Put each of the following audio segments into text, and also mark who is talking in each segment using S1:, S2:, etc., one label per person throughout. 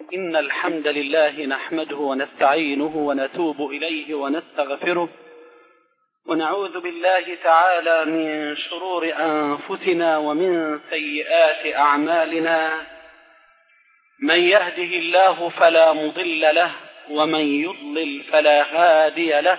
S1: إن الحمد لله نحمده ونستعينه ونتوب إليه ونستغفره ونعوذ بالله تعالى من شرور أنفسنا ومن سيئات أعمالنا. من يهده الله فلا مضل له ومن يضلل فلا هادي له.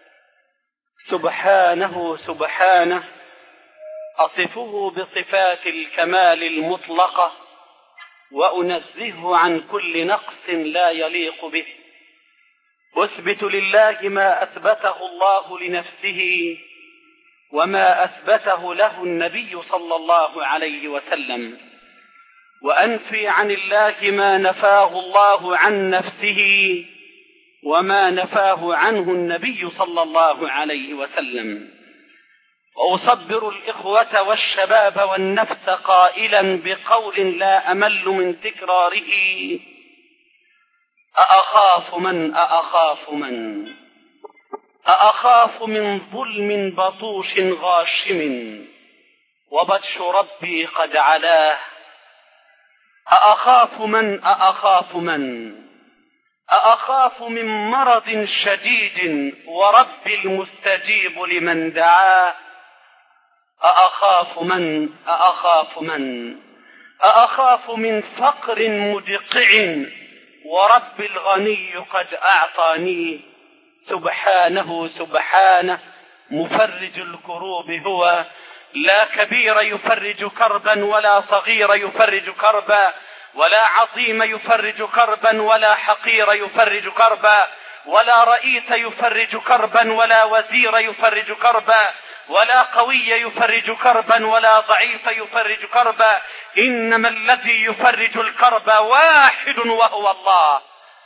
S1: سبحانه أصفه بصفات الكمال المطلقة وأنزهه عن كل نقص لا يليق به. أثبت لله ما أثبته الله لنفسه وما أثبته له النبي صلى الله عليه وسلم، وأنفي عن الله ما نفاه الله عن نفسه وما نفاه عنه النبي صلى الله عليه وسلم. وأصبر الإخوة والشباب والنفس قائلا بقول لا أمل من تكراره: أأخاف من ظلم بطوش غاشم وبطش ربي قد علاه. أأخاف من مرض شديد ورب المستجيب لمن دعاه. أأخاف من فقر مدقع ورب الغني قد أعطاني. سبحانه مفرج الكروب هو، لا كبير يفرج كربا ولا صغير يفرج كربا ولا عظيم يفرج كربا ولا حقير يفرج كربا ولا رئيس يفرج كربا ولا وزير يفرج كربا ولا قوي يفرج كربا ولا ضعيف يفرج كربا، إنما الذي يفرج الكرب واحد وهو الله.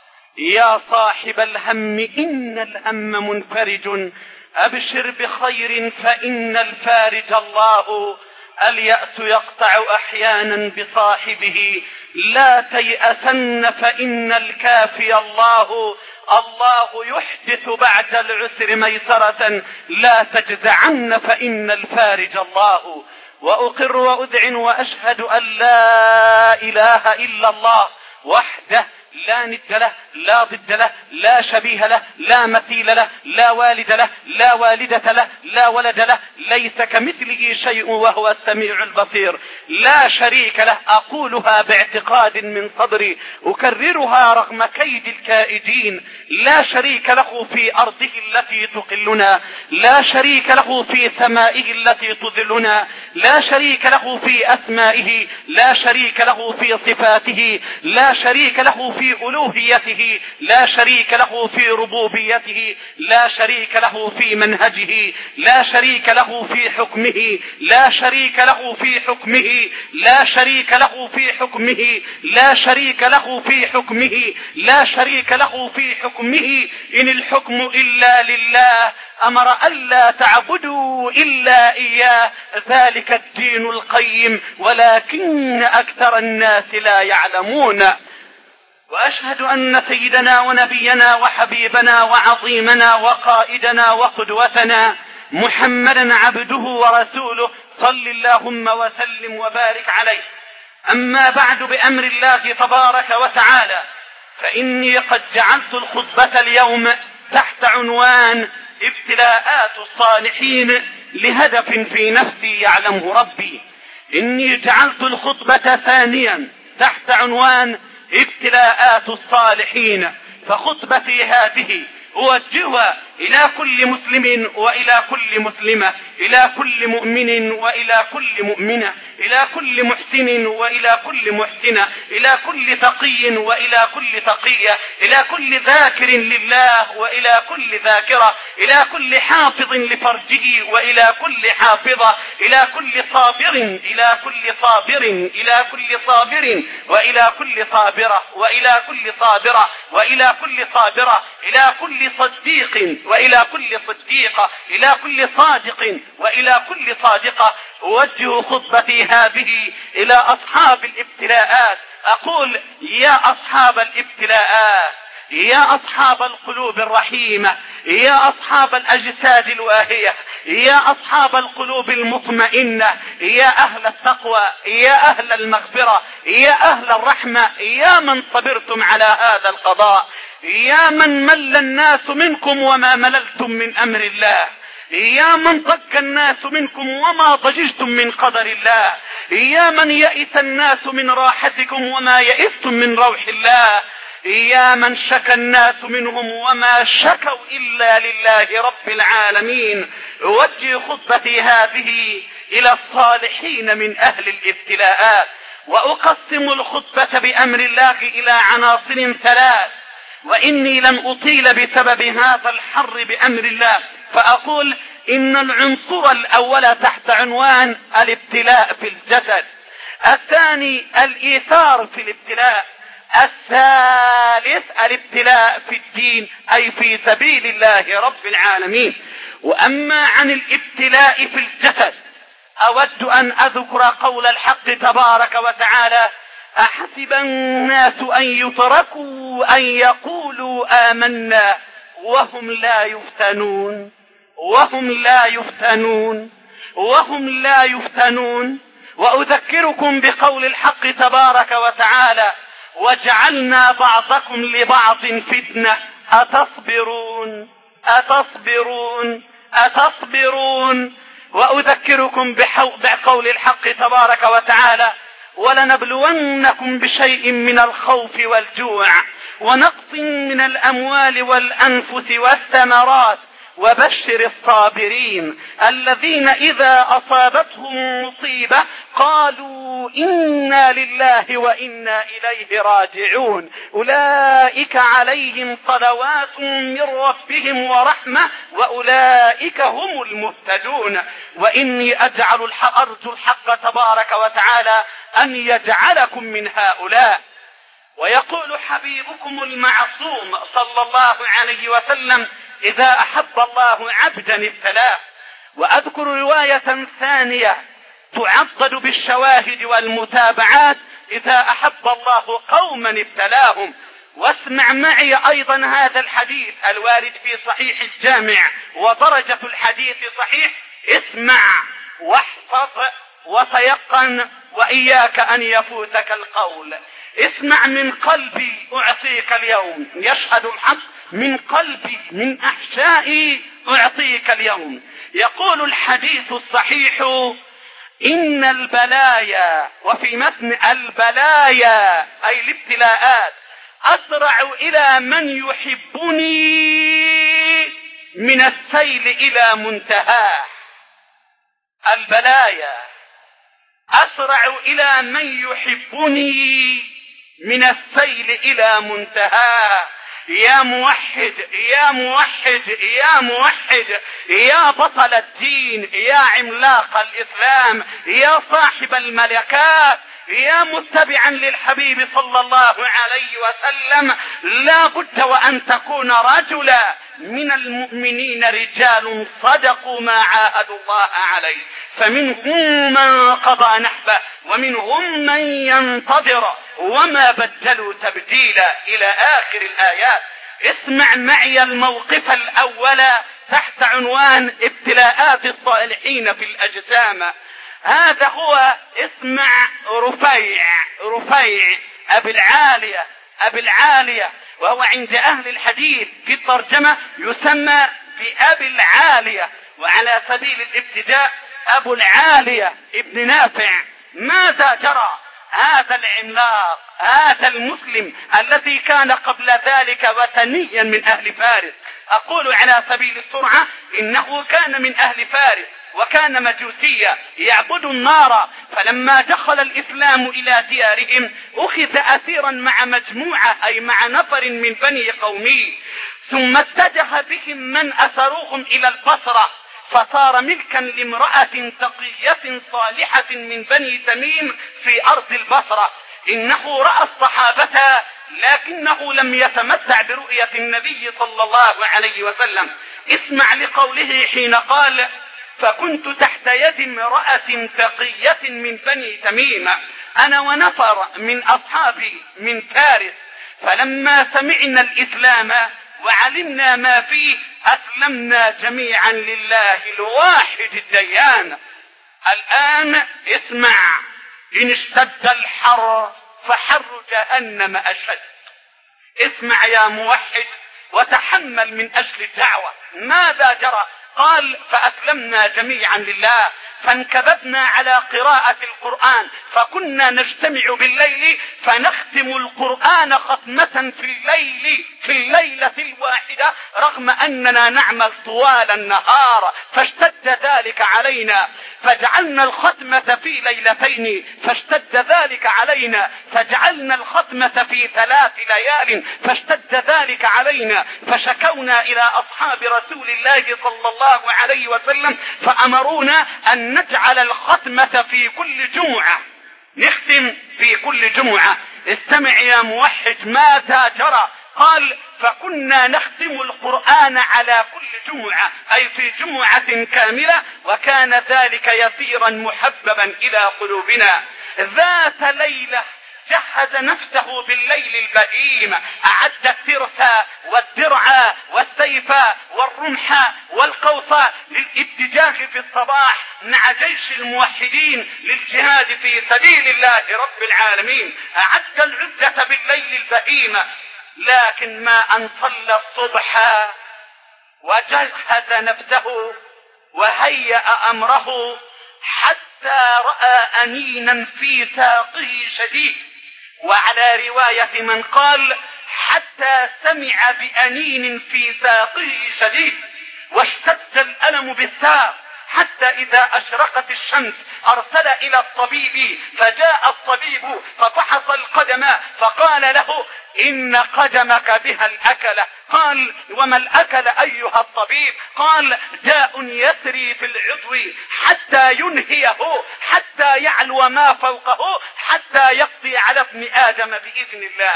S1: يا صاحب الهم إن الهم منفرج، أبشر بخير فإن الفارج الله. اليأس يقطع أحيانا بصاحبه، لا تيأسن فإن الكافي الله. الله يحدث بعد العسر ميسرة، لا تجزعن فإن الفارج الله. وأقر وأذعن وأشهد أن لا إله إلا الله وحده لا ند له لا ضد له لا شبيه له لا مثيل له لا والد له لا والدة له لا ولد له، ليس كمثله شيء وهو السميع البصير، لا شريك له. أقولها باعتقاد من صدري، أكررها رغم كيد الكائدين. لا شريك له في أرضه التي تقلنا، لا شريك له في سمائه التي تذلنا، لا شريك له في أسمائه، لا شريك له في صفاته، لا شريك له في ألوهيته، لا شريك له في ربوبيته، لا شريك له في منهجه، لا شريك له في حكمه، لا شريك له في حكمه، لا شريك له في حكمه، لا شريك له في حكمه، لا شريك له في حكمه. إن الحكم إلا لله، أمر ألا تعبدوا إلا إياه، ذلك الدين القيم ولكن أكثر الناس لا يعلمون. وأشهد أن سيدنا ونبينا وحبيبنا وعظيمنا وقائدنا وقدوتنا محمدا عبده ورسوله، صل اللهم وسلم وبارك عليه. أما بعد، بأمر الله تبارك وتعالى فإني قد جعلت الخطبة اليوم تحت عنوان ابتلاءات الصالحين لهدف في نفسي يعلمه ربي. إني جعلت الخطبة ثانيا تحت عنوان ابتلاءات الصالحين، فخطبتي هذه أوجهها إلى كل مسلم وإلى كل مسلمة، إلى كل مؤمن وإلى كل مؤمنة، إلى كل محسن وإلى كل محسنة، إلى كل تقي وإلى كل تقية، إلى كل ذاكر لله وإلى كل ذاكرة، إلى كل حافظ لفرجه وإلى كل حافظة، إلى كل صابر إلى كل صابر إلى كل صابر وإلى كل صابرة وإلى كل صابرة وإلى كل صابرة، إلى كل صديق وإلى كل صديقة، إلى كل صادق وإلى كل صادقة. أوجه خطبتي هذه إلى أصحاب الابتلاءات، أقول: يا أصحاب الابتلاءات، يا أصحاب القلوب الرحيمة، يا أصحاب الأجساد الواهية، يا أصحاب القلوب المطمئنة، يا أهل التقوى، يا أهل المغفرة، يا أهل الرحمة، يا من صبرتم على هذا القضاء، يا من مل الناس منكم وما مللتم من أمر الله، يا من ضج الناس منكم وما ضججتم من قدر الله، يا من يئس الناس من راحتكم وما يئستم من روح الله، يا من شكى الناس منهم وما شكوا إلا لله رب العالمين. أوجه خطبتي هذه إلى الصالحين من أهل الابتلاءات، وأقسم الخطبة بأمر الله إلى عناصر ثلاث، وإني لن أطيل بسبب هذا الحر بأمر الله، فأقول إن العنصر الأول تحت عنوان الابتلاء في الجسد، الثاني الإيثار في الابتلاء، الثالث الابتلاء في الدين أي في سبيل الله رب العالمين. وأما عن الابتلاء في الجسد أود أن أذكر قول الحق تبارك وتعالى: أحسب الناس أن يتركوا أن يقولوا آمنا وهم لا يفتنون وهم لا يفتنون. وأذكركم بقول الحق تبارك وتعالى: وجعلنا بعضكم لبعض فتنة أتصبرون. وأذكركم بقول الحق تبارك وتعالى: ولنبلونكم بشيء من الخوف والجوع ونقص من الأموال والأنفس والثمرات وبشر الصابرين الذين إذا أصابتهم مصيبة قالوا إنا لله وإنا إليه راجعون أولئك عليهم صلوات من ربهم ورحمة وأولئك هم المهتدون. وإني أرجو الحق تبارك وتعالى أن يجعلكم من هؤلاء. ويقول حبيبكم المعصوم صلى الله عليه وسلم: إذا أحب الله عبدا ابتلاه. وأذكر رواية ثانية تعضد بالشواهد والمتابعات: إذا أحب الله قوما ابتلاهم. واسمع معي أيضا هذا الحديث الوارد في صحيح الجامع ودرجة الحديث صحيح. اسمع واحفظ وتيقن وإياك أن يفوتك القول. اسمع من قلبي أعطيك اليوم، يشهد الحق من قلبي من أحشائي أعطيك اليوم. يقول الحديث الصحيح: إن البلايا، وفي متن البلايا أي الابتلاءات، أسرع إلى من يحبني من السيل إلى منتهاه. البلايا أسرع إلى من يحبني من السيل إلى منتهاه. يا موحد يا موحد يا موحد، يا بطل الدين، يا عملاق الإسلام، يا صاحب الملكات، يا متبعا للحبيب صلى الله عليه وسلم، لا بد وأن تكون رجلا من المؤمنين، رجال صدقوا ما عاهدوا الله عليه، فمنهم من قضى نحبه ومنهم من ينتظر وما بدلوا تبديلا إلى آخر الآيات. اسمع معي الموقف الأول تحت عنوان ابتلاءات الصالحين في الأجسام. هذا هو، اسمع، رفيع أبي العالية، وهو عند أهل الحديث في الترجمة يسمى بأبي العالية، وعلى سبيل الابتداء أبو العالية ابن نافع. ماذا جرى؟ هذا العملاق، هذا المسلم الذي كان قبل ذلك وثنيا من أهل فارس، أقول على سبيل السرعة إنه كان من أهل فارس وكان مجوسيا يعبد النار. فلما دخل الإسلام إلى ديارهم أخذ أسيرا مع مجموعة أي مع نفر من بني قومه، ثم اتجه بهم من أسروهم إلى البصرة، فصار ملكا لامرأة تقية صالحة من بني تميم في أرض البصرة. إنه رأى الصحابة لكنه لم يتمتع برؤية النبي صلى الله عليه وسلم. اسمع لقوله حين قال: فكنت تحت يد امرأة تقية من بني تميم أنا ونفر من أصحابي من فارس، فلما سمعنا الإسلام وعلمنا ما فيه أسلمنا جميعا لله الواحد الديان. الآن اسمع، إن اشتد الحر فحر جهنم أشد. اسمع يا موحد وتحمل من أجل الدعوة. ماذا جرى؟ قال فأسلمنا جميعا لله، فانكببنا على قراءة القرآن، فكنا نجتمع بالليل فنختم القرآن ختمة في الليلة الواحدة، رغم أننا نعمل طوال النهار. فاشتد ذلك علينا فجعلنا الختمة في ليلتين، فاشتد ذلك علينا فجعلنا الختمة في 3 ليال، فاشتد ذلك علينا فشكونا إلى أصحاب رسول الله صلى الله عليه وسلم، فأمرونا أن نجعل الختمة في كل جمعة، نختم في كل جمعة. استمع يا موحد ماذا جرى؟ قال فكنا نختم القرآن على كل جمعة، أي في جمعة كاملة، وكان ذلك يسيرا محببا إلى قلوبنا. ذات ليلة جهز نفسه بالليل البهيم، أعد الترس والدرع والسيف والرمح والقوس للاتجاه في الصباح مع جيش الموحدين للجهاد في سبيل الله رب العالمين. أعد العدة بالليل البهيم، لكن ما أن صلى الصبح وجهز نفسه وهيأ أمره حتى رأى أنينا في ساقه شديد، وعلى رواية من قال حتى سمع بأنين في ساقه شديد، واشتد الألم بالساق، حتى إذا أشرقت الشمس أرسل إلى الطبيب، فجاء الطبيب ففحص القدم فقال له إن قدمك بها الأكلة. قال وما الأكل أيها الطبيب؟ قال داء يسري في العضو حتى ينهيه، حتى يعلو ما فوقه، حتى يقضي على ابن آدم بإذن الله.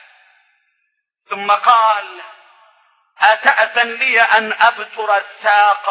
S1: ثم قال أتأذن لي أن أبتر الساق؟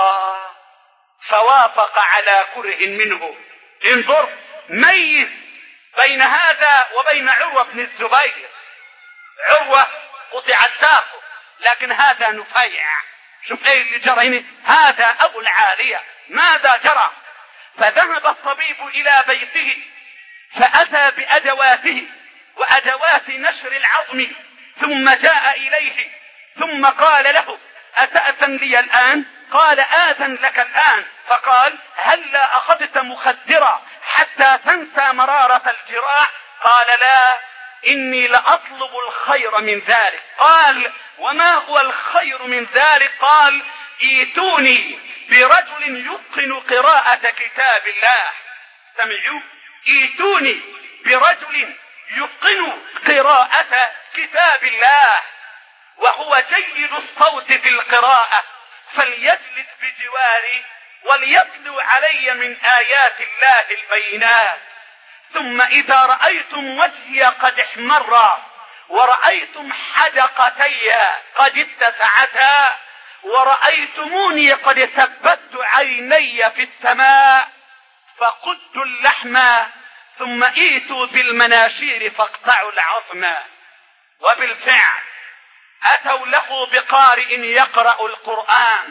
S1: فوافق على كره منه. انظر، ميز بين هذا وبين عروة بن الزبير. عروة قطع ساقه، لكن هذا نفيع. شوف ايه اللي جرى، هذا ابو العالية. ماذا جرى؟ فذهب الطبيب الى بيته فاتى بادواته وادوات نشر العظم، ثم جاء اليه ثم قال له أتأذن لي الآن؟ قال آذن لك الآن. فقال هلا أخذت مخدرا حتى تنسى مرارة الجراح؟ قال لا، إني لأطلب الخير من ذلك. قال وما هو الخير من ذلك؟ قال ايتوني برجل يتقن قراءة كتاب الله. سمعوا، ايتوني برجل يتقن قراءة كتاب الله وهو جيد الصوت في القراءة، فليجلس بجواري وليتلو علي من آيات الله البينات. ثم إذا رأيتم وجهي قد احمر ورأيتم حدقتي قد اتسعتا ورأيتموني قد ثبت عيني في السماء فقدوا اللحم ثم ايتوا بالمناشير فاقطعوا العظم. وبالفعل أتوا له بقارئ يقرأ القرآن،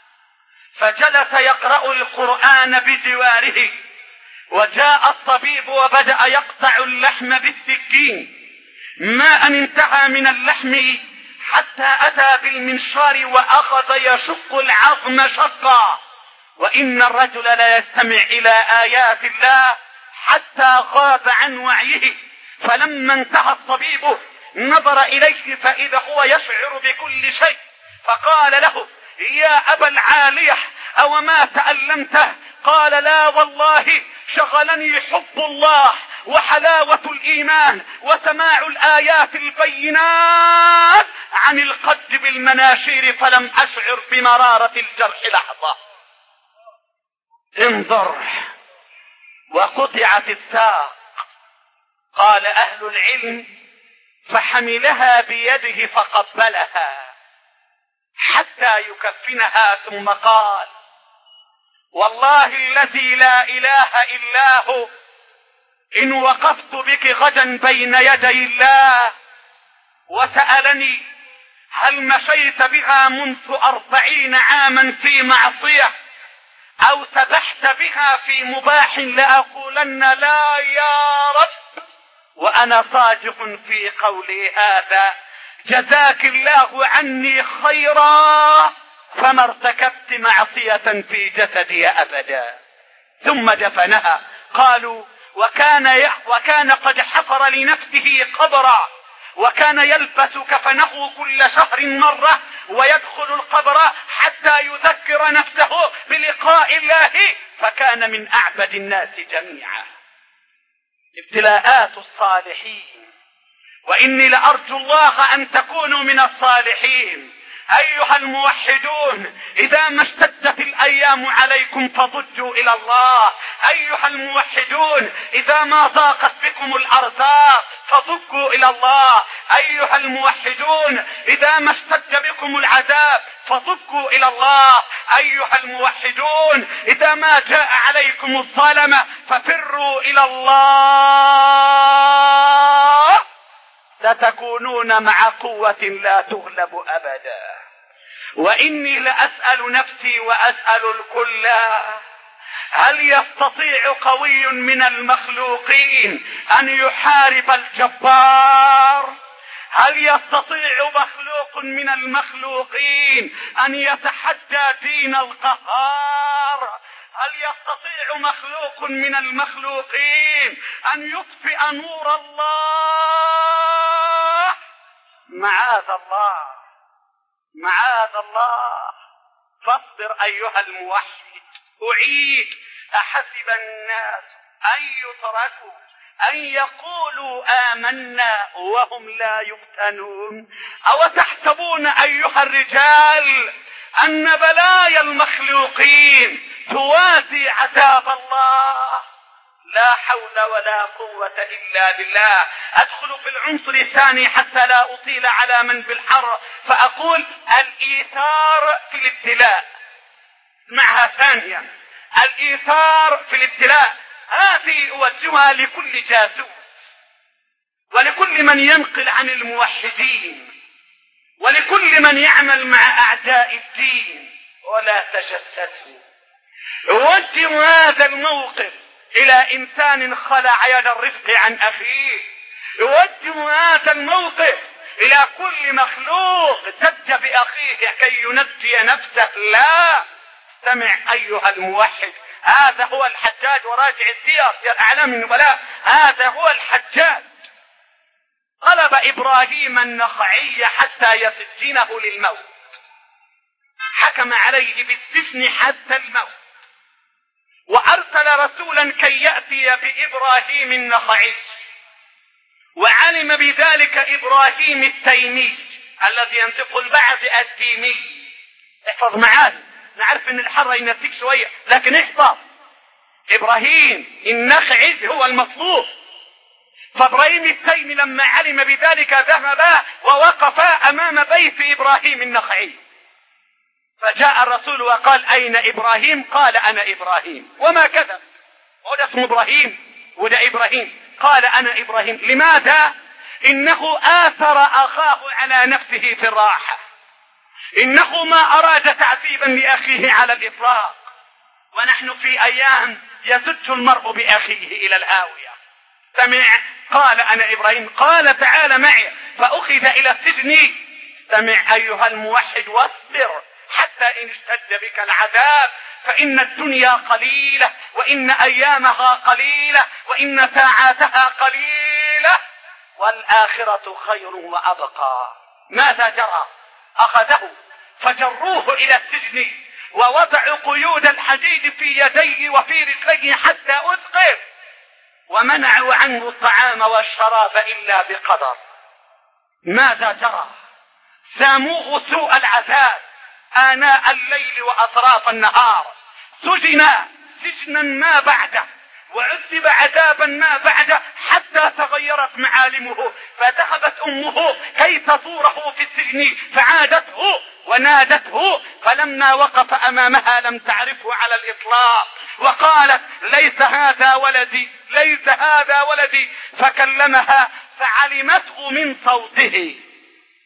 S1: فجلس يقرأ القرآن بجواره، وجاء الطبيب وبدأ يقطع اللحم بالسكين، ما أن انتهى من اللحم حتى أتى بالمنشار وأخذ يشق العظم شقا، وإن الرجل لا يستمع إلى آيات الله حتى غاب عن وعيه. فلما انتهى الطبيب نظر إليه فإذا هو يشعر بكل شيء، فقال له يا أبا العالية أو ما تألمته؟ قال لا والله، شغلني حب الله وحلاوة الإيمان وسماع الآيات البينات عن القد بالمناشير فلم أشعر بمرارة الجرح لحظة. انظر، وقطعت الساق. قال أهل العلم فحملها بيده فقبلها حتى يكفنها، ثم قال والله الذي لا إله إلا هو إن وقفت بك غدا بين يدي الله وسألني هل مشيت بها منذ 40 عاما في معصية أو سبحت بها في مباح لأقولن لا يا رب وأنا صادق في قولي هذا، جزاك الله عني خيرا، فما ارتكبت معصية في جسدي أبدا. ثم دفنها. قالوا وكان قد حفر لنفسه قبرا، وكان يلبس كفنه كل شهر مرة ويدخل القبر حتى يذكر نفسه بلقاء الله، فكان من أعبد الناس جميعا. ابتلاءات الصالحين، وإني لأرجو الله أن تكونوا من الصالحين. أيها الموحدون، إذا ما اشتدت الأيام عليكم فضجوا إلى الله. أيها الموحدون، إذا ما ضاقت بكم الأرزاق فضجوا إلى الله. أيها الموحدون، إذا ما اشتد بكم العذاب فضجوا إلى الله. أيها الموحدون، إذا ما جاء عليكم الظلمة ففروا إلى الله، ستكونون مع قوة لا تغلب أبدا. وإني لأسأل نفسي وأسأل الكل، هل يستطيع قوي من المخلوقين أن يحارب الجبار؟ هل يستطيع مخلوق من المخلوقين أن يتحدى دين القهار؟ هل يستطيع مخلوق من المخلوقين أن يطفئ نور الله؟ معاذ الله، معاذ الله. فاصبر أيها الموحد. أعيد: أحسب الناس أن يتركوا أن يقولوا آمنا وهم لا يفتنون؟ أو تحسبون أيها الرجال أن بلايا المخلوقين توازي عذاب الله؟ لا حول ولا قوة إلا بالله. أدخل في العنصر الثاني حتى لا أطيل على من بالحر، فأقول الإيثار في الابتلاء. معها ثانيا، الإيثار في الابتلاء هذه أوجهها لكل جاسوس ولكل من ينقل عن الموحدين ولكل من يعمل مع أعداء الدين. ولا تجسسوا. أوجه هذا الموقف إلى إنسان خلع يد الرفق عن أخيه. أوجه هذا الموقف إلى كل مخلوق سد بأخيه كي ينجي نفسه. لا، استمع أيها الموحد، هذا هو الحجاج، وراجع سير أعلام النبلاء. هذا هو الحجاج. طلب إبراهيم النخعي حتى يسجنه للموت، حكم عليه بالسجن حتى الموت، وأرسل رسولا كي يأتي بإبراهيم النخعي. وعلم بذلك إبراهيم التيمي الذي ينطق البعض التيمي. احفظ معاي، نعرف ان الحر ينسيك شوية لكن احفظ. إبراهيم النخعي هو المطلوب. فإبراهيم التيمي لما علم بذلك ذهب ووقف أمام بيت إبراهيم النخعي، فجاء الرسول وقال: أين إبراهيم؟ قال: أنا إبراهيم. وما كذب، وده اسمه إبراهيم وده إبراهيم. قال: أنا إبراهيم. لماذا؟ إنه آثر أخاه على نفسه في الراحة. إنه ما أراد تعذيبا لأخيه على الإطلاق. ونحن في أيام يزج المرء بأخيه إلى الهاوية. سمع، قال: أنا إبراهيم. قال: تعال معي، فأخذ إلى السجن. سمع أيها الموحد، واصبر حتى إن اشتد بك العذاب، فإن الدنيا قليلة، وإن أيامها قليلة، وإن ساعاتها قليلة، والآخرة خير وأبقى. ماذا جرى؟ أخذه فجروه إلى السجن، ووضعوا قيود الحديد في يديه وفي رجليه حتى أثقل، ومنعوا عنه الطعام والشراب إلا بقدر. ماذا جرى؟ ساموه سوء العذاب آناء الليل وأطراف النهار، سجنا ما بعده، وعذب عذابا ما بعده، حتى تغيرت معالمه. فذهبت أمه كي تزوره في السجن فعادته ونادته، فلما وقف أمامها لم تعرفه على الإطلاق، وقالت: ليس هذا ولدي، ليس هذا ولدي. فكلمها فعلمته من صوته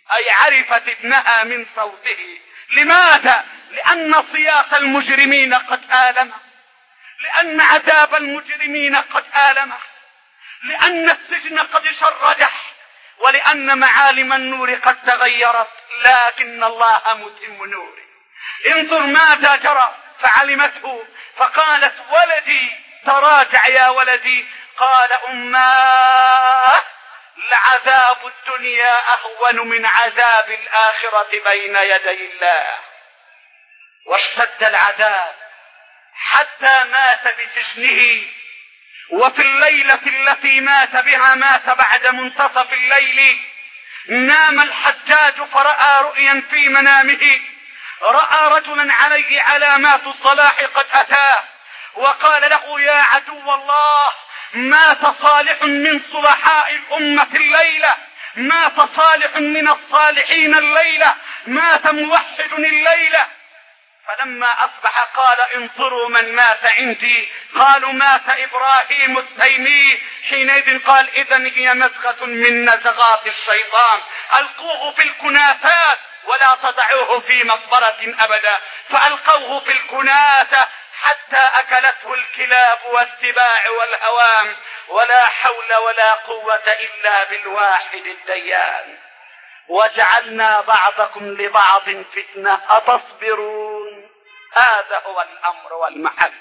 S1: أي عرفت ابنها من صوته. لماذا؟ لأن صياح المجرمين قد آلمه، لأن عذاب المجرمين قد آلمه، لأن السجن قد شرده، ولأن معالم النور قد تغيرت، لكن الله متم نوره. انظر ماذا جرى. فعلمته فقالت ولدي تراجع يا ولدي. قال أماه لعذاب الدنيا أهون من عذاب الآخرة بين يدي الله. واشتد العذاب حتى مات بسجنه. وفي الليلة التي مات بها مات بعد منتصف الليل. نام الحجاج فرأى رؤيا في منامه، رأى رجلا عليه علامات الصلاح قد أتاه، وقال له يا عدو الله مات صالح من صلحاء الأمة الليلة، مات صالح من الصالحين الليلة، مات موحد الليلة. فلما أصبح قال انظروا من مات عندي. قالوا مات إبراهيم التيمي. حينئذ قال إذن هي نزغة من نزغات الشيطان، ألقوه في الكناسات ولا تضعوه في مقبرة أبدا. فألقوه في الكناسة حتى أكلته الكلاب والسباع والهوام. ولا حول ولا قوة إلا بالواحد الديان. وجعلنا بعضكم لبعض فتنة أتصبرون. هذا هو الأمر والمحك.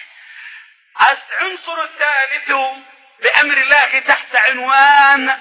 S1: العنصر الثالث بأمر الله تحت عنوان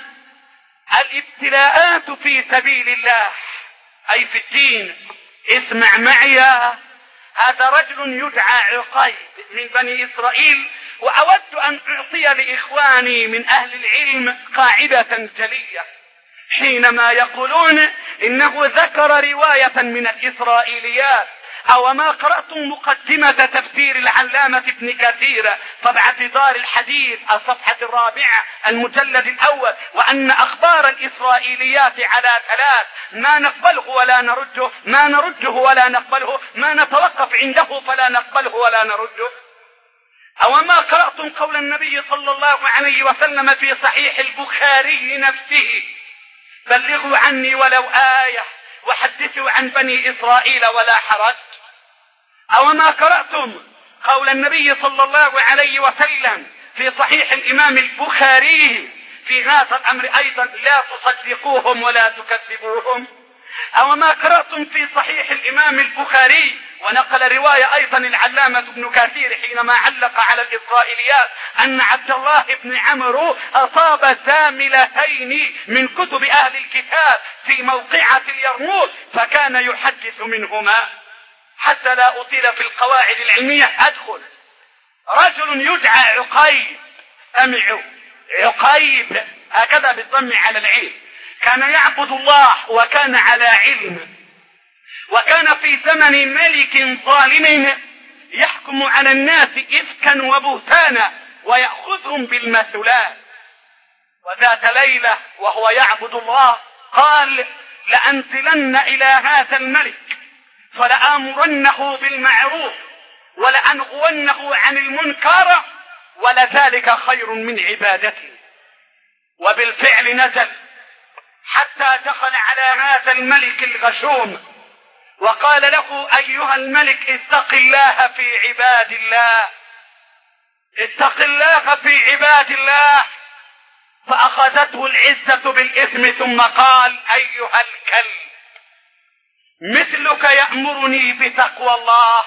S1: الابتلاءات في سبيل الله، أي في الدين. اسمع معي، هذا رجل يدعى عقيب من بني إسرائيل. وأود أن أعطي لإخواني من أهل العلم قاعدة جلية حينما يقولون إنه ذكر رواية من الإسرائيليات. أو ما قرأتم مقدمة تفسير العلامة ابن كثير طبعة دار الحديث الصفحة 4 المجلد الأول، وأن أخبار الإسرائيليات على 3: ما نقبله ولا نرده، ما نرده ولا نقبله، ما نتوقف عنده فلا نقبله ولا نرده. أو ما قرأتم قول النبي صلى الله عليه وسلم في صحيح البخاري نفسه: بلغوا عني ولو آية وحدثوا عن بني إسرائيل ولا حرج. أو ما قرأتم قول النبي صلى الله عليه وسلم في صحيح الإمام البخاري في هذا الأمر أيضا: لا تصدقوهم ولا تكذبوهم. أو ما قرأتم في صحيح الإمام البخاري، ونقل رواية أيضا العلامة ابن كثير حينما علق على الإسرائيليات، أن عبد الله بن عمرو أصاب زاملتين من كتب أهل الكتاب في موقعة اليرموك فكان يحدث منهما. حتى لا أطيل في القواعد العلمية أدخل. رجل يدعى عقيب، أمعوا عقيب هكذا بالضم على العين، كان يعبد الله وكان على علم، وكان في زمن ملك ظالم يحكم على الناس إفكا وبهتانا ويأخذهم بالمثلات. وذات ليلة وهو يعبد الله قال: لأنزلن إلى هذا الملك فلآمرنه بالمعروف ولأنغونه عن المنكر ولذلك خير من عبادته. وبالفعل نزل حتى دخل على هذا الملك الغشوم وقال له: أيها الملك اتق الله في عباد الله، اتق الله في عباد الله. فأخذته العزة بالإثم ثم قال: أيها الكلب، مثلك يأمرني بتقوى الله،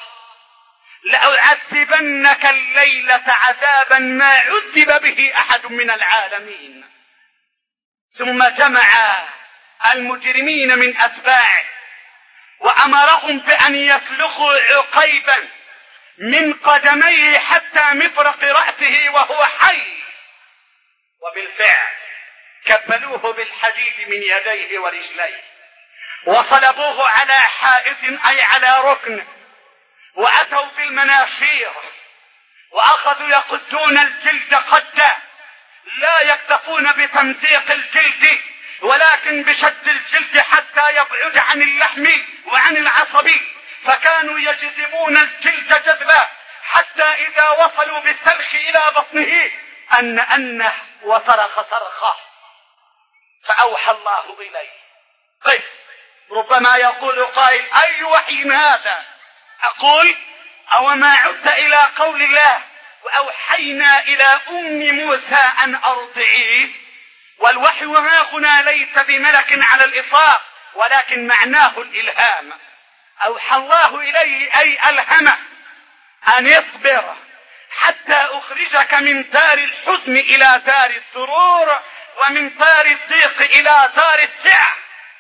S1: لأعذبنك الليلة عذابا ما عذب به أحد من العالمين. ثم جمع المجرمين من أتباعه وأمرهم بأن يسلخوا عقيبا من قدميه حتى مفرق رأسه وهو حي. وبالفعل كبلوه بالحديد من يديه ورجليه وصلبوه على حائط أي على ركن، وأتوا بالمناشير وأخذوا يقدون الجلد قدا، لا يكتفون بتمزيق الجلد ولكن بشد الجلد حتى يبعد عن اللحم وعن العصب، فكانوا يجذبون الجلد جذبا حتى إذا وصلوا بالسلخ إلى بطنه أنه وصرخ صرخة. فأوحى الله إليه قف. ربما يقول قائل أي وحي هذا؟ أقول أوما عدت إلى قول الله وأوحينا إلى أم موسى أن أرضعيه؟ والوحي ها هنا ليس بملك على الإطلاق، ولكن معناه الإلهام. أوحى الله إليه أي ألهمه أن يصبر حتى أخرجك من دار الحزن إلى دار السرور، ومن دار الضيق إلى دار السعة.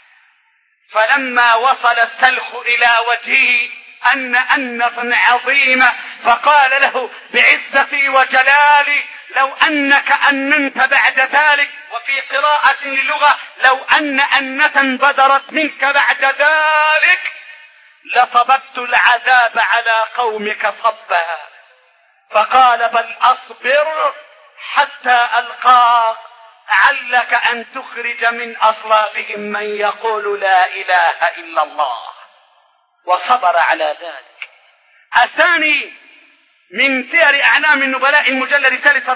S1: فلما وصل السلخ إلى وجهه أنة عظيمة، فقال له بعزتي وجلالي لو أنك أننت بعد ذلك، وفي قراءة اللغة لو أنة بدرت منك بعد ذلك لصببت العذاب على قومك صبا. فقال بل أصبر حتى ألقاك، علك أن تخرج من أصلابهم من يقول لا إله إلا الله. وصبر على ذلك. الثاني من سير أعلام النبلاء المجلد الثالث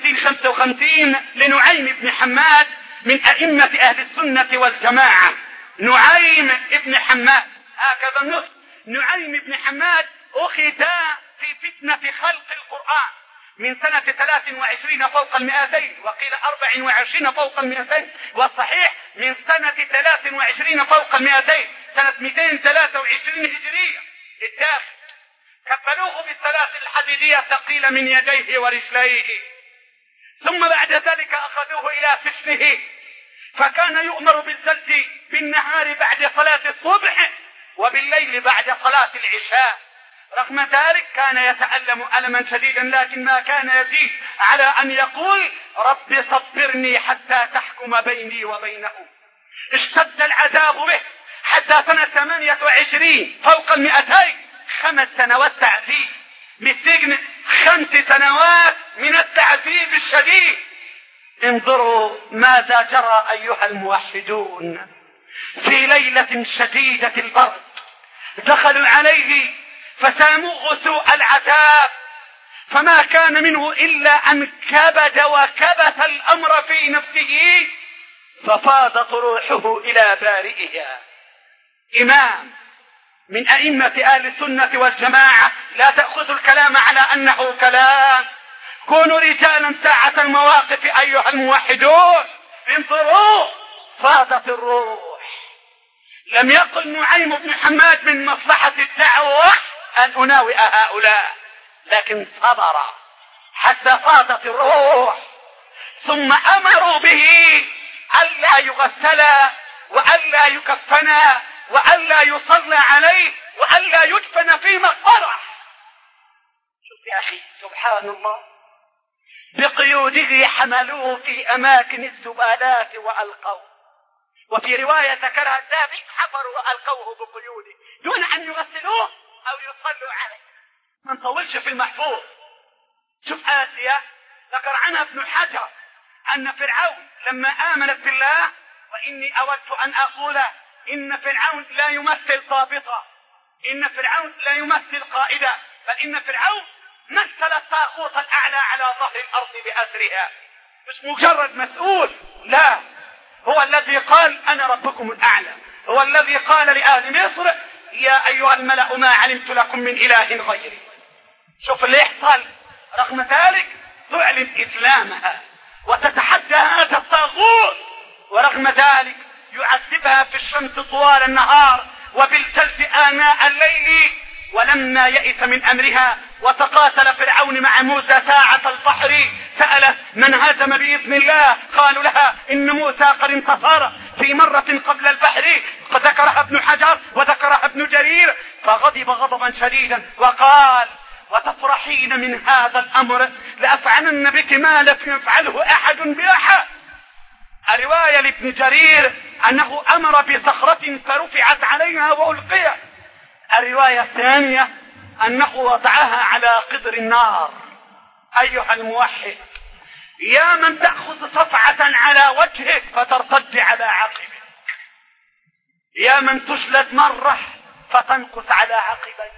S1: 54-55 لنعيم بن حماد من أئمة أهل السنة والجماعة. نعيم بن حماد، هكذا النص، نعيم بن حماد أخذ في فتنة خلق القرآن من سنة 23 فوق 200، وقيل 24 فوق 200، والصحيح من سنة 23 فوق 200، سنة 223 هجرية. الداخل كفلوه بالسلاسل الحديدية ثقيلة من يديه ورجليه، ثم بعد ذلك أخذوه إلى سجنه، فكان يؤمر بالزلج بالنهار بعد صلاة الصبح وبالليل بعد صلاة العشاء. رغم ذلك كان يتألم ألما شديدا، لكن ما كان يزيد على أن يقول رب صبرني حتى تحكم بيني وبينهم. اشتد العذاب به حتى سنة 28 فوق 200، 5 سنوات تعذيب بالسجن، 5 سنوات من التعذيب الشديد. انظروا ماذا جرى أيها الموحدون. في ليلة شديدة البرد دخلوا عليه فساموه سوء العذاب، فما كان منه إلا أن كبد وكبت الأمر في نفسه، ففاضت روحه إلى بارئها. إمام من أئمة أهل السنة والجماعة، لا تأخذوا الكلام على أنه كلام، كونوا رجالا ساعة المواقف أيها الموحدون. انظروا فاضت الروح. لم يقل نعيم بن حماد من مصلحة الدعوة أن أناوئ هؤلاء، لكن صبر حتى فاضت الروح، ثم أمروا به ألا يغسلا وألا يكفنا وألا يصلى عليه وألا يدفن في مقبرة. شوف يا أخي سبحان الله، بقيوده حملوه في أماكن الزبالات وألقوه، وفي رواية ذكرها الذهبي حفروا وألقوه بقيوده دون أن يغسلوه أو يصلوا عليه. ما نطولش في المحفوظ. شوف آسيا ذكر عنها ابن حجر أن فرعون لما آمنت بالله، وإني أود أن أقول إن فرعون لا يمثل ضابطة، إن فرعون لا يمثل قائدة، بل إن فرعون مثل الطاغوت الأعلى على ظهر الأرض بأسرها، مش مجرد مسؤول، لا، هو الذي قال أنا ربكم الأعلى، هو الذي قال لأهل مصر يا أيها الملأ ما علمت لكم من إله غيري. شوف اللي يحصل. رغم ذلك تعلن إسلامها وتتحدى هذا الطاغوت، ورغم ذلك يعذبها في الشمس طوال النهار وبالجلد آناء الليل. ولما يئس من أمرها وتقاتل فرعون مع موسى ساعة البحر، سألت من هزم بإذن الله، قالوا لها إن موسى قد انتصر في مرة قبل البحر، قد ذكرها ابن حجر وذكرها ابن جرير، فغضب غضبا شديدا وقال وتفرحين من هذا الأمر لأفعلن بك ما لم يفعله أحد بأحد. الرواية لابن جرير أنه أمر بصخرة فرفعت عليها وألقيت. الرواية الثانية أنه وضعها على قدر النار. أيها الموحد، يا من تأخذ صفعة على وجهك فترتد على عقبك، يا من تجلد مرة فتنقص على عقبك،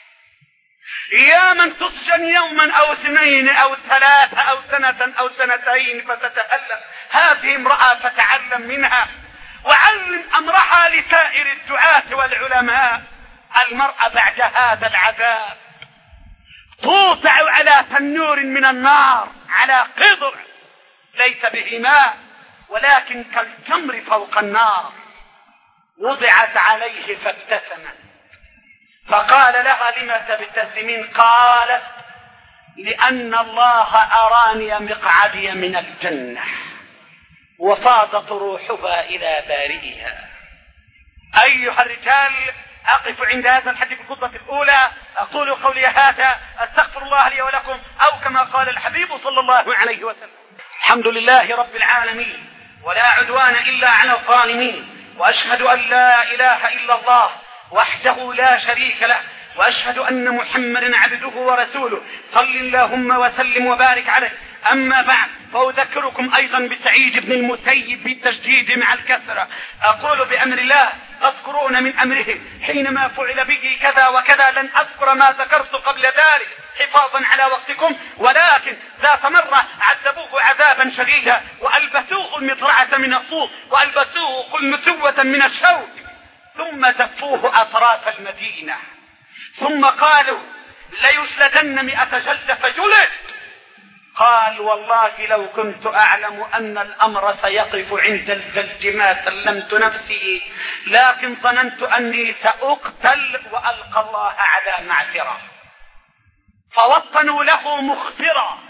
S1: يا من تسجن يوما أو 2 أو 3 أو 1 أو 2 فتتألم. هذه امرأة فتعلم منها وعلم أمرها ولسائر الدعاة والعلماء: المرأة بعد هذا العذاب توضع على تنور من النار على قدر ليس به ماء ولكن كالتمر فوق النار، وضعت عليه فابتسمت، فقال لها: لم تبتسمين؟ قالت: لأن الله أراني مقعدي من الجنة وفاضت روحها إلى بارئها. أيها الرجال، أقف عند هذا الحد في الخطبة الأولى، أقول قولي هذا، أستغفر الله لي ولكم، أو كما قال الحبيب صلى الله عليه وسلم: الحمد لله رب العالمين، ولا عدوان إلا على الظالمين، وأشهد أن لا إله إلا الله وحده لا شريك له، وأشهد أن محمدا عبده ورسوله، صل اللهم وسلم وبارك عليه. أما بعد، فأذكركم أيضا بسعيد بن المسيب بالتشديد مع الكسرة. أقول بأمر الله: تذكرون من أمره حينما فعل به كذا وكذا. لن أذكر ما ذكرت قبل ذلك حفاظا على وقتكم، ولكن ذات مرة عذبوه عذابا شديدا، وألبسوه المطرعة من الصوف، وألبسوه قلمسوة من الشوك، ثم زفوه أطراف المدينة، ثم قالوا: ليسلدن 100 جلدة فجلد. قال: والله لو كنت أعلم أن الأمر سيقف عند الجلد ما سلمت نفسي، لكن ظننت أني سأقتل وألقى الله على معذرة. فوطنوا له مخبرا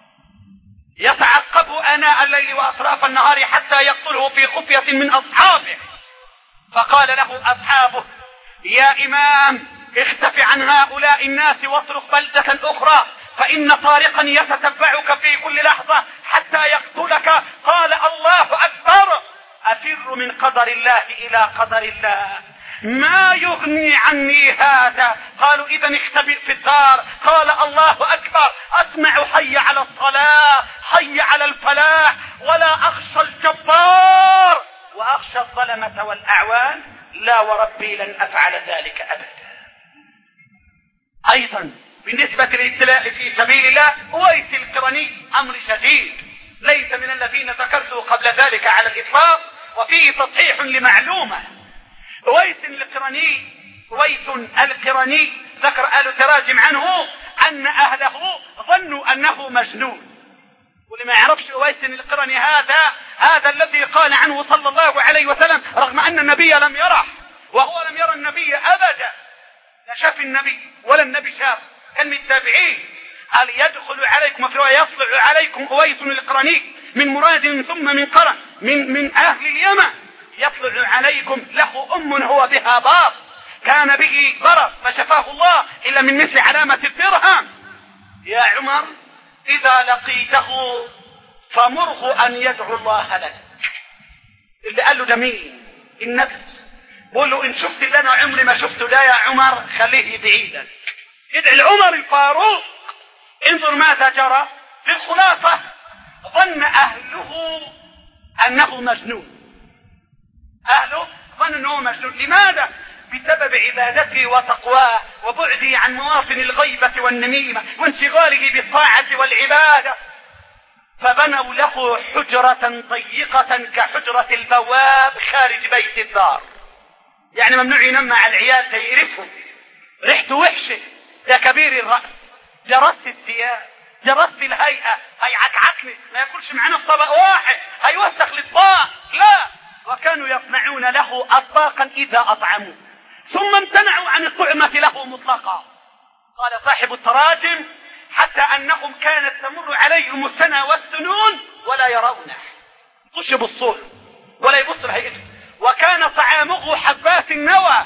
S1: يتعقب آناء الليل وأطراف النهار حتى يقتله في خفية من أصحابه. فقال له أصحابه: يا إمام، اختف عن هؤلاء الناس واطرق بلدة أخرى، فإن طارقا يتتبعك في كل لحظة حتى يقتلك. قال: الله أكبر، أفر من قدر الله إلى قدر الله، ما يغني عني هذا. قالوا: إذن اختبئ في الدار. قال: الله أكبر، أسمع حي على الصلاة، حي على الفلاح، ولا أخشى الجبار وأخشى الظلمة والأعوان، لا وربي لن أفعل ذلك أبدا. أيضا بالنسبة للابتلاء في سبيل الله، أويس القرني أمر شديد، ليس من الذين ذكرته قبل ذلك على الإطلاق، وفيه تصحيح لمعلومة. أويس القرني ذكر أهل تراجم عنه أن أهله ظنوا أنه مجنون. واللي ما يعرفش أويس القرني هذا الذي قال عنه صلى الله عليه وسلم رغم أن النبي لم يره، وهو لم يرى النبي أبدا، لا شاف النبي ولا النبي شاف، كان من التابعين. قال: يدخل عليكم ويطلع عليكم أويس القرني من مراد ثم من قرن من أهل اليمن، يطلع عليكم، له أم هو بها باص، كان به برص فشفاه الله إلا من مثل علامة الدرهم. يا عمر، إذا لقيته فمره أن يدعو الله لك. اللي قال له ده مين؟ النبي. قول له: إن شفت اللي أنا عمري ما شفته ده يا عمر خليه يدعي لك. ادعي لعمر الفاروق. انظر ماذا جرى. في الخلاصة، ظن أهله أنه مجنون. أهله ظن أنه مجنون. لماذا؟ بسبب عبادته وتقواه وبعده عن مواطن الغيبة والنميمة وانشغاله بالطاعة والعبادة. فبنوا له حجرة ضيقة كحجرة البواب خارج بيت الدار، يعني ممنوع ينام مع العيال تيقرفهم، ريحته وحشة، ده كبير الرأس، جرست الثياب، جرست الهيئة، هيعكعكني، ما ياكلش معنا في طبق واحد، هيوسخ الاطباق، لا. وكانوا يصنعون له أطباقا إذا أطعموا، ثم امتنعوا عن الطعمة له مطلقا. قال صاحب التراجم: حتى أنهم كانت تمر عليهم السنة والسنون ولا يرونه، يخش بالصور ولا يبص لهيئته. وكان طعامه حبات النوايا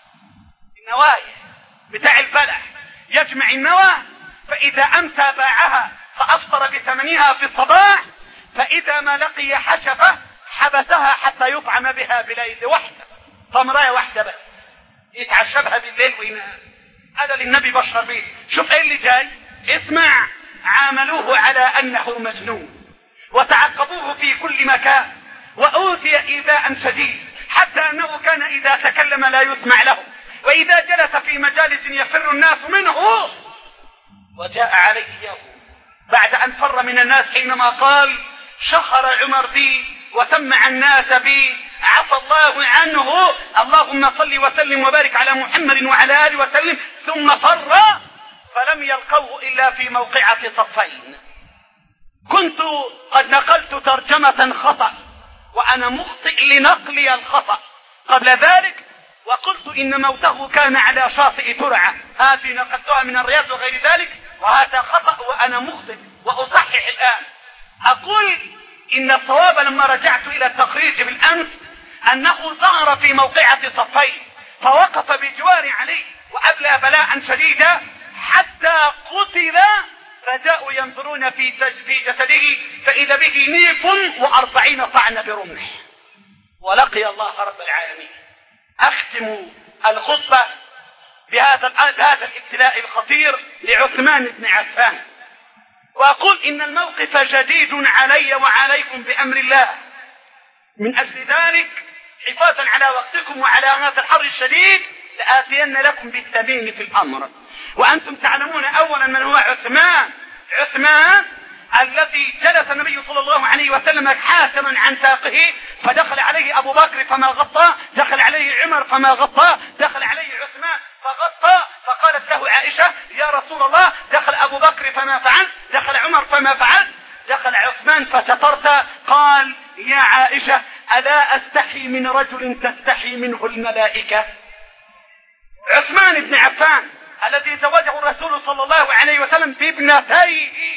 S1: بتاع البلح، يجمع النوى، فإذا أمسى باعها فأفطر بثمنها في الصباح، فإذا ما لقي حشفة حبسها حتى يطعم بها بليل واحدة، تمرة واحدة بس يتعشبها بالليل وينام. هذا للنبي بشر به. شوف ايه اللي جاي، اسمع. عاملوه على أنه مجنون، وتعقبوه في كل مكان، وأوذي إيذاء شديد، حتى أنه كان إذا تكلم لا يسمع له، وإذا جلس في مجالس يفر الناس منه. وجاء عليه يوم بعد أن فر من الناس حينما قال: شخر عمر بي وسمع الناس بي عفى الله عنه، اللهم صل وسلم وبارك على محمد وعلى آله وسلم، ثم فر فلم يلقوه إلا في موقعة صفين. كنت قد نقلت ترجمة خطأ وأنا مخطئ لنقلي الخطأ قبل ذلك، وقلت إن موته كان على شاطئ ترعة، هذه نقلتها من الرياض وغير ذلك، وهذا خطأ وأنا مخطئ وأصحح الآن. أقول إن الصواب لما رجعت إلى التخريج بالأمس أنه ظهر في موقعة صفين، فوقف بجوار علي وأبلى بلاء شديدا حتى قتل، فجاءوا ينظرون في جسده فإذا به نيف و40 طعن برمح، ولقي الله رب العالمين. أختم الخطبة بهذا الابتلاء الخطير لعثمان بن عفان، وأقول إن الموقف جديد علي وعليكم بأمر الله. من أجل ذلك حفاظا على وقتكم وعلى هذا الحر الشديد لآتين لكم بالثمين في الأمر. وأنتم تعلمون أولا من هو عثمان الذي جلس النبي صلى الله عليه وسلم حاسما عن ساقه، فدخل عليه أبو بكر فما غطى، دخل عليه عمر فما غطى، دخل عليه عثمان فغطى، فقالت له عائشة يا رسول الله دخل أبو بكر فما فعل، دخل عمر فما فعل، دخل عثمان فسترت. قال يا عائشة ألا أستحي من رجل تستحي منه الملائكة؟ عثمان بن عفان الذي زوجه الرسول صلى الله عليه وسلم بابنتيه،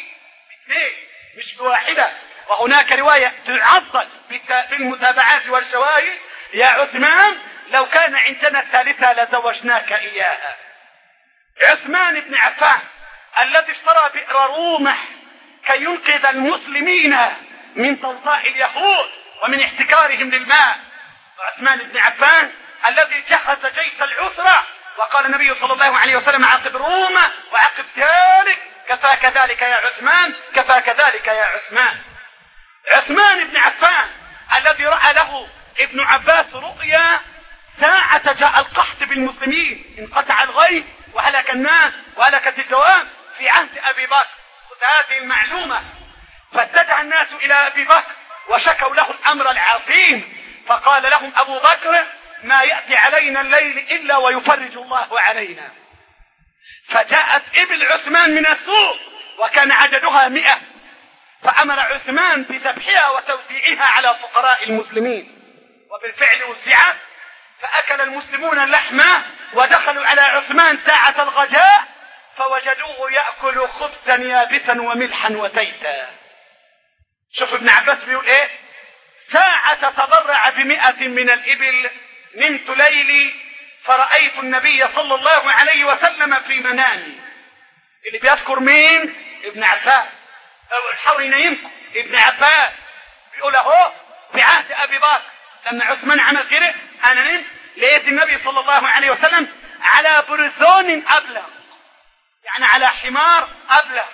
S1: مش بواحدة، وهناك رواية تعضل في المتابعات والشواهد، يا عثمان لو كان عندنا الثالثة لزوجناك إياها. عثمان بن عفان الذي اشترى بئر رومح كي ينقذ المسلمين من توطاء اليهود ومن احتكارهم للماء. عثمان بن عفان الذي جهز جيش العسرة، وقال النبي صلى الله عليه وسلم عقب روما وعقب ذلك كفاك ذلك يا عثمان، كفاك ذلك يا عثمان. عثمان بن عفان الذي رأى له ابن عباس رؤيا ساعة جاء القحط بالمسلمين، انقطع الغيث وهلك الناس وهلكت الدواب في عهد أبي بكر. خذ هذه المعلومة. فاتجه الناس إلى أبي بكر وشكوا له الأمر العظيم، فقال لهم أبو بكر ما يأتي علينا الليل إلا ويفرج الله علينا. فجاءت إبل عثمان من السوق وكان عددها 100، فأمر عثمان بذبحها وتوزيعها على فقراء المسلمين، وبالفعل وزعت، فأكل المسلمون اللحم ودخلوا على عثمان ساعة الغداء فوجدوه يأكل خبزا يابسا وملحا وزيتا. شوف ابن عباس بيقول ايه؟ ساعة تبرع ب100 من الإبل نمت ليلي فرأيت النبي صلى الله عليه وسلم في منامي. اللي بيذكر مين؟ ابن عباس. حاول ينيمكم. ابن عباس بيقول اهو في عهد أبي بكر لما عثمان عمل كده أنا نمت لقيت النبي صلى الله عليه وسلم على برزون أبلغ، يعني على حمار أبلغ،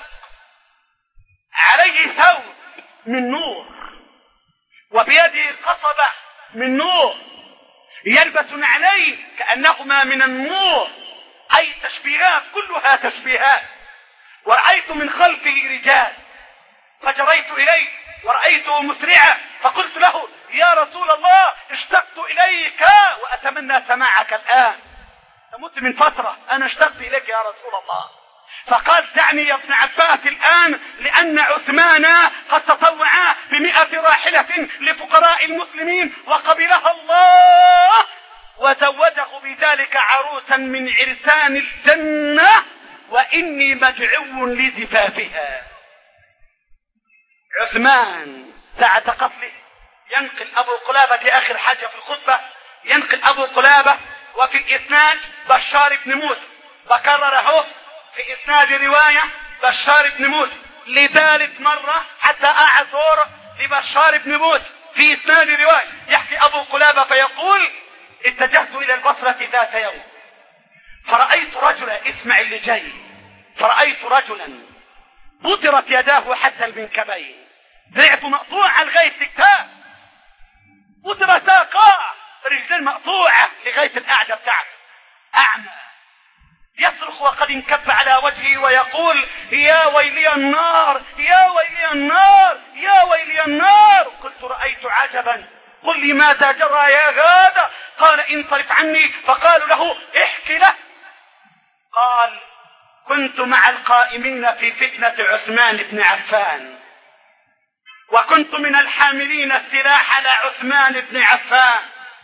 S1: عليه ثوب من نور وبيده قصبة من نور، يلبس عليه كأنهما من النور، أي تشبيهات كلها تشبيهات. ورأيت من خلفه رجال فجريت إليه ورأيته مسرعا فقلت له يا رسول الله اشتقت إليك وأتمنى سماعك الآن، تموت من فترة أنا اشتقت إليك يا رسول الله. فقال دعني يا ابن عباس الآن لأن عثمان قد تطوع ب100 راحلة لفقراء المسلمين وقبلها الله وزوجه بذلك عروسا من عرسان الجنة وإني مدعو لزفافها. عثمان ساعة قتله ينقل أبو قلابة آخر حاجة في الخطبة، ينقل أبو قلابة وفي الإسناد بشار بن موسى، بكرره في إسناد رواية بشار بن موسى لثالث مرة حتى أعثر لبشار بن موسى في إسناد رواية. يحكي أبو قلابة فيقول اتجهت إلى البصرة ذات يوم فرأيت رجلا، اسمع اللي جاي، فرأيت رجلا بطرت يداه حتى المنكبين، ذرعته مقطوعة لغاية الكتاف، بطرت ساقاه، رجلين مقطوعة لغاية الأعدى بتاعته، أعمى يصرخ وقد انكب على وجهه ويقول يا ويلي النار يا ويلي النار يا ويلي النار. قلت رأيت عجبا قل لي ماذا جرى يا غادة؟ قال انصرف عني. فقالوا له احكي له. قال كنت مع القائمين في فتنة عثمان بن عفان، وكنت من الحاملين السلاح على عثمان بن عفان،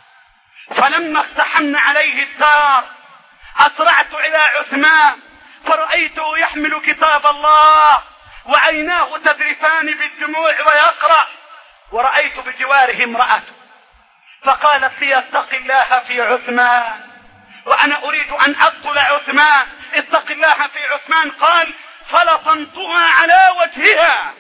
S1: فلما اقتحمنا عليه الدار أسرعت إلى عثمان فرأيته يحمل كتاب الله وعيناه تذرفان بالدموع ويقرأ، ورأيت بجواره امرأته، فقالت لي اتق الله في عثمان، وأنا أريد أن أقتل عثمان، اتق الله في عثمان. قال فلطمتها على وجهها،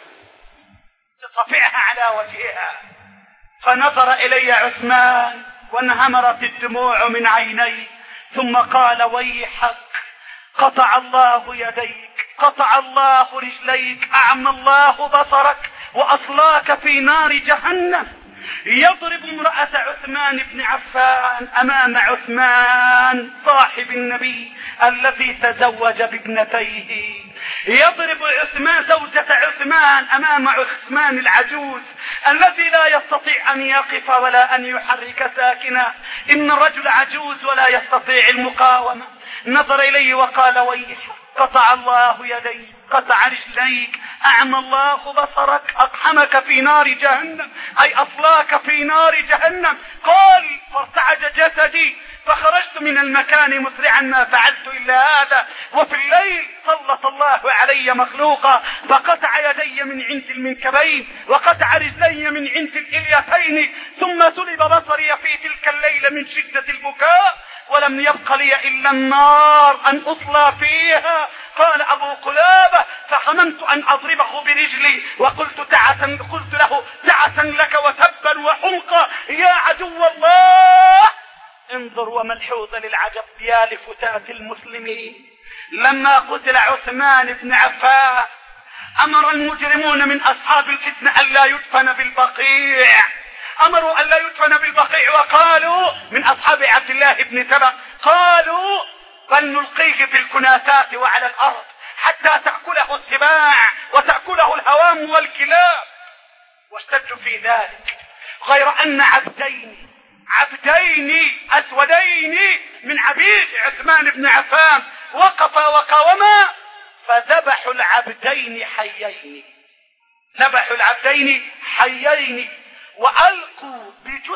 S1: تصفعها على وجهها، فنظر إلي عثمان وانهمرت الدموع من عينيه، ثم قال ويحك، قطع الله يديك، قطع الله رجليك، أعمى الله بصرك، وأصلاك في نار جهنم. يضرب امرأة عثمان بن عفان أمام عثمان صاحب النبي الذي تزوج بابنتيه، يضرب عثمان زوجة عثمان أمام عثمان العجوز الذي لا يستطيع أن يقف ولا أن يحرك ساكنا، إن الرجل عجوز ولا يستطيع المقاومة. نظر إليه وقال ويحك، قطع الله يديك، قطع رجليك، أعمى الله بصرك، أقحمك في نار جهنم، أي أصلاك في نار جهنم. قال فارتعج جسدي فخرجت من المكان مسرعا، ما فعلت إلا هذا. وفي الليل سلط الله علي مخلوقا فقطع يدي من عند المنكبين وقطع رجلي من عند الإليتين، ثم سلب بصري في تلك الليلة من شدة البكاء، ولم يبق لي إلا النار أن أصلى فيها. قال أبو قلابة فحممت أن أضربه برجلي وقلت قلت له تعسا لك وتبا وحمقا يا عدو الله. انظر وملحوظ للعجب يا لفتاة المسلمين، لما قتل عثمان بن عفان أمر المجرمون من أصحاب الفتنة ألا يدفن بالبقيع، أمروا ألا يدفن بالبقيع، وقالوا من أصحاب عبد الله بن سبأ قالوا بل نلقيه في الكناسات وعلى الأرض حتى تأكله السباع وتأكله الهوام والكلاب، واشتدوا في ذلك. غير أن عبدين أسودين من عبيد عثمان بن عفان وقفا وقاوما، فذبحوا العبدين حيين، وألقوا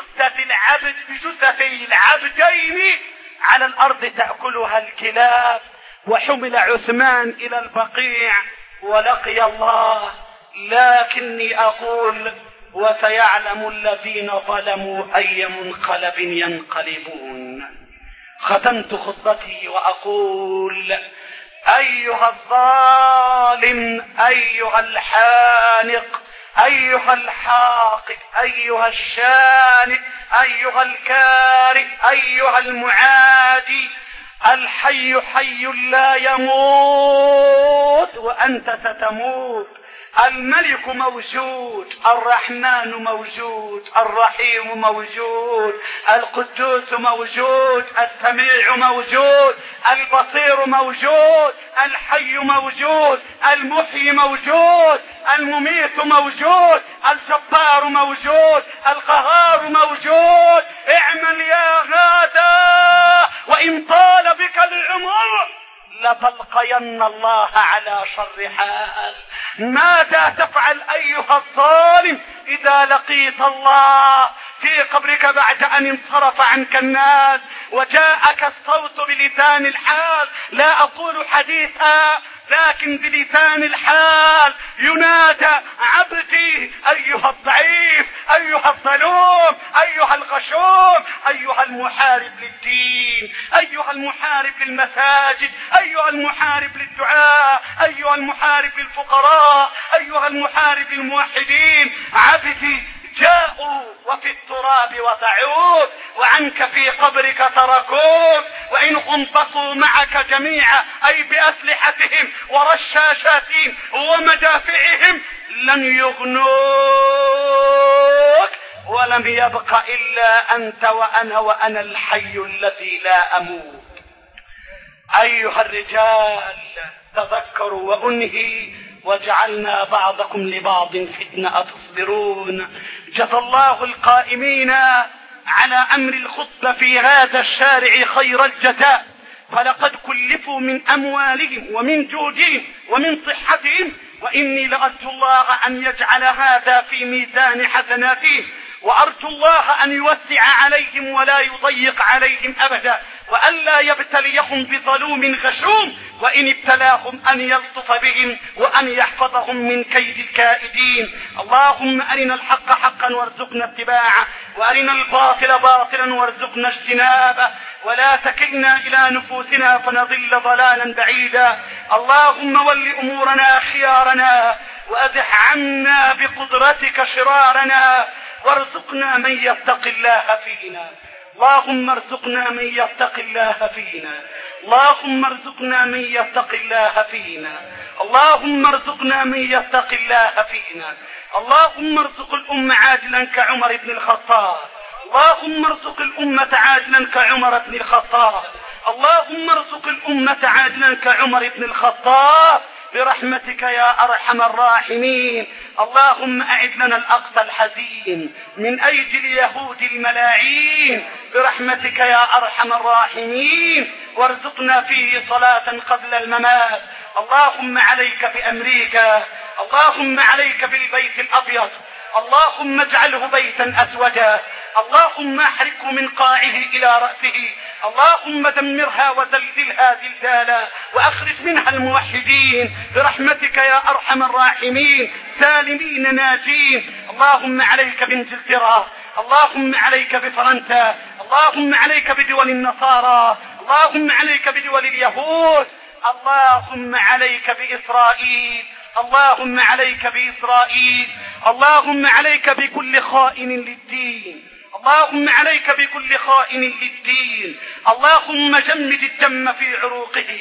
S1: بجثتي العبدين على الأرض تأكلها الكلاب. وحمل عثمان إلى البقيع ولقي الله. لكني أقول وسيعلم الذين ظلموا أي منقلب ينقلبون. ختمت خطبتي وأقول أيها الظالم، أيها الحانق، أيها الحاقد، أيها الشانئ، أيها الكاره، أيها المعادي، الحي حي لا يموت وأنت ستموت. الملك موجود، الرحمن موجود، الرحيم موجود، القدوس موجود، السميع موجود، البصير موجود، الحي موجود، المحيي موجود، المميت موجود، الجبار موجود، القهار موجود. اعمل يا غادة وإن طال بك العمر لتلقين الله على شر حال. ماذا تفعل أيها الظالم إذا لقيت الله في قبرك بعد أن انصرف عنك الناس وجاءك الصوت بلسان الحال؟ لا أقول حديثا لكن بلسان الحال ينادى عبدي أيها الضعيف، أيها الظلوم، أيها الغشوم، أيها المحارب للدين، أيها المحارب للمساجد، أيها المحارب للدعاء، أيها المحارب للفقراء، أيها المحارب للموحدين. عبدي جاءوا وفي التراب وضعوك وعنك في قبرك تركوك، وإن انتصوا معك جميعا أي بأسلحتهم ورشاشاتهم ومدافعهم لن يغنوك، ولم يبق إلا أنت وأنا الحي الذي لا أموت. أيها الرجال تذكروا وأنهي وجعلنا بعضكم لبعض فتنة أتصبرون. جزى الله القائمين على أمر الخطبة في هذا الشارع خير الجزاء، فلقد كلفوا من أموالهم ومن جهدهم ومن صحتهم، وإني لأرجو الله أن يجعل هذا في ميزان حسناتهم، وأرجو الله أن يوسع عليهم ولا يضيق عليهم أبدا، وألا يبتليهم بظلوم غشوم، وإن ابتلاهم أن يلطف بهم وأن يحفظهم من كيد الكائدين. اللهم أرنا الحق حقا وارزقنا اتباعه، وأرنا الباطل باطلا وارزقنا اجتنابه، ولا تكلنا إلى نفوسنا فنضل ضلالا بعيدا. اللهم ول أمورنا خيارنا، وأزح عنا بقدرتك شرارنا، وارزقنا من يتق الله فينا. اللهم ارزقنا من يتق الله فينا، اللهم ارزقنا من يتق الله فينا، اللهم ارزقنا من يتق الله فينا. اللهم ارزق الأمة عاجلا كعمر بن الخطاب، اللهم ارزق الأمة عاجلا كعمر بن الخطاب، اللهم ارزق الأمة عاجلا كعمر بن الخطاب برحمتك يا أرحم الراحمين. اللهم أعد لنا الأقصى الحزين من أيدي اليهود الملاعين برحمتك يا أرحم الراحمين، وارزقنا فيه صلاة قبل الممات. اللهم عليك بأمريكا، اللهم عليك بالبيت الأبيض، اللهم اجعله بيتا أسودا، اللهم احرقه من قاعه إلى رأسه، اللهم دمرها وزلزلها زلزالا، وأخرج منها الموحدين برحمتك يا أرحم الراحمين سالمين ناجين. اللهم عليك بانجلترا، اللهم عليك بفرنسا، اللهم عليك بدول النصارى، اللهم عليك بدول اليهود، اللهم عليك بإسرائيل، اللهم عليك بإسرائيل، اللهم عليك بكل خائن للدين، اللهم عليك بكل خائن للدين. اللهم جمد الدم في عروقه،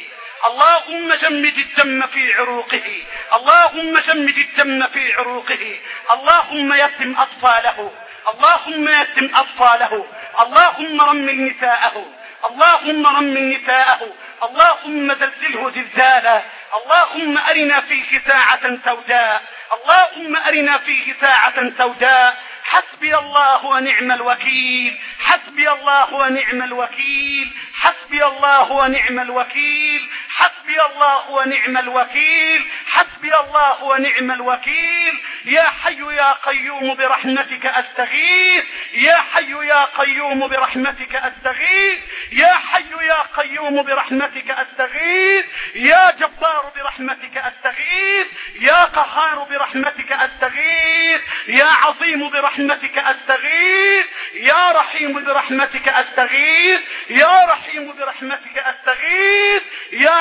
S1: اللهم جمد الدم في عروقه، اللهم جمد الدم في عروقه. اللهم يتم أطفاله، اللهم يتم أطفاله، اللهم رمل نساءه، اللهم رمل نساءه، اللهم زلزله زلزالا. اللهم أرنا فيه ساعة سوداء، اللهم أرنا فيه ساعة سوداء. حسبي الله ونعم الوكيل، حسبي الله ونعم الوكيل، حسبي الله ونعم الوكيل، حسبي الله ونعم الوكيل، حسبي الله ونعم الوكيل. يا حي يا قيوم برحمتك أستغيث، يا حي يا قيوم برحمتك أستغيث، يا حي يا قيوم برحمتك أستغيث، يا جبار برحمتك أستغيث، يا قهار برحمتك أستغيث، يا عظيم برحمتك أستغيث، يا رحيم برحمتك أستغيث، يا رحيم برحمتك أستغيث، يا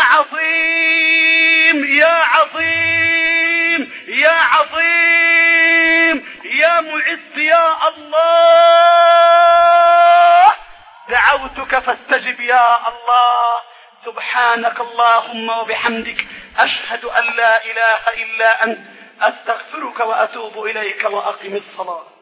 S1: عظيم يا عظيم يا عظيم يا معز يا الله. دعوتك فاستجب يا الله. سبحانك اللهم وبحمدك، أشهد أن لا إله إلا أنت، أستغفرك وأتوب إليك، وأقم الصلاة.